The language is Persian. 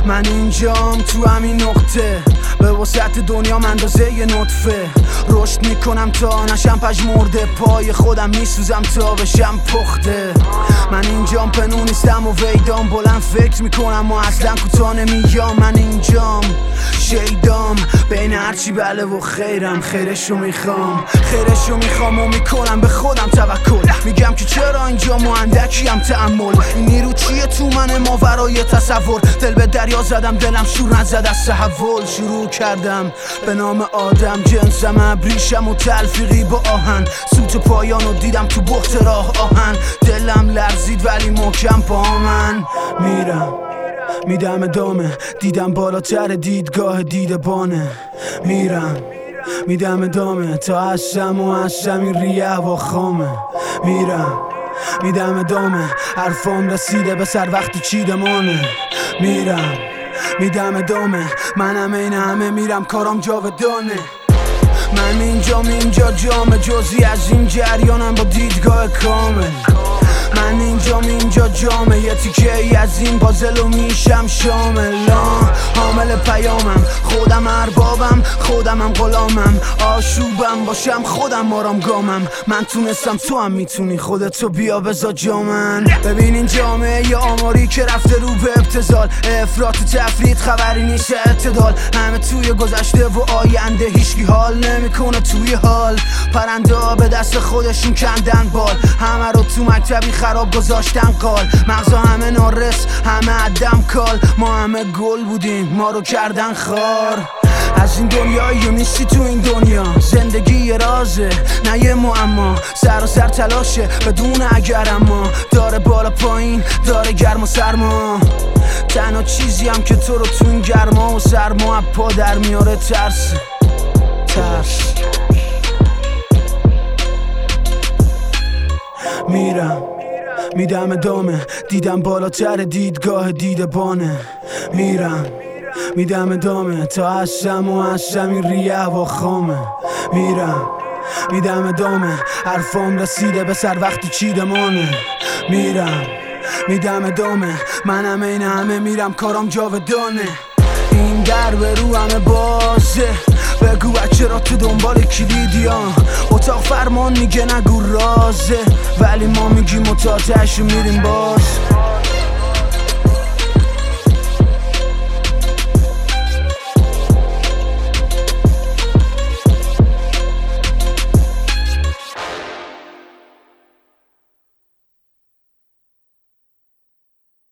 من اینجام تو همین نقطه، به وسعت دنیا من اندازه یه نطفه. رشد میکنم تا نشم پژمرده، پای خودم میسوزم تا بشم پخته. من اینجام پنون نیستم و ویدام، بلند فکر میکنم و اصلا کوتاه نمیام. من اینجام شیدام بین هرچی بله و خیرم، خیرشو میخوام و میکنم به خودم توکل. میگم که چرا اینجام و اندکیم تأمل. این نیرو چیه تو من ماورای تصور، دل به دریا زدم دلم شور نزد از تحول. شروع کردم به نام آدم، جنسم ابریشم و تلفیقی با آهن. سوت پایانو دیدم تو بخت راه آهن، دلم لرزید ولی محکم پا من میرم. میدم ادامه، دیدم بالاتر دیدگاه دیدبانه. میدم ادامه تا هستم و هستم این ریه و خامه. میدم ادامه، حرفام رسیده به سر وقتی چیدمانه. میدم ادامه، منم این همه میرم کارام جاودانه. من اینجا جامه، جزی از این جریانم با دیدگاه کامل. من اینجا جامه، یه تیکه ای از این پازلو میشم شامل. حامل پیامم، خودم اربابم، خودمم غلامم. آشوبم باشم خودم آرامگامم. من تونستم تو هم میتونی، خودتو بیا بزا جامن. ببین این جامعه یه آماری که رفته رو به ابتذال، افراط و تفرید خبری نیست اعتدال. همه توی گذشته و آینده، هیچکی حال نمیکنه توی حال. پرنده ها به دست خودشون کندن بال، همه رو تو مکتبی خراب گذاشتن قال. مغزا همه نارس، همه عدم کال. ما همه گل بودیم، ما رو کردن خار. از این دنیایی نیستی تو این دنیا، زندگی یه رازه نه یه معما. سر و سر تلاشه بدون اگر اما، داره بالا پایین، داره گرم و سرما. تنها چیزی هم که تو رو تو این گرما و سرما پا در میاره ترس. میدم ادامه، دیدم بالاتر دیدگاه دیدبانه. میدم ادامه تا هستم و هستم این ریه و خامه. میدم ادامه، حرفام رسیده به سر وقتی چیدمانه. میدم ادامه، منم این همه میرم کارام جاودانه. این در به رو همه بازه، بگو بچه را تو دنبال کلیدیان. اتاق فرمان میگه نگو رازه، ولی ما میگیم و تا تهش میریم باز.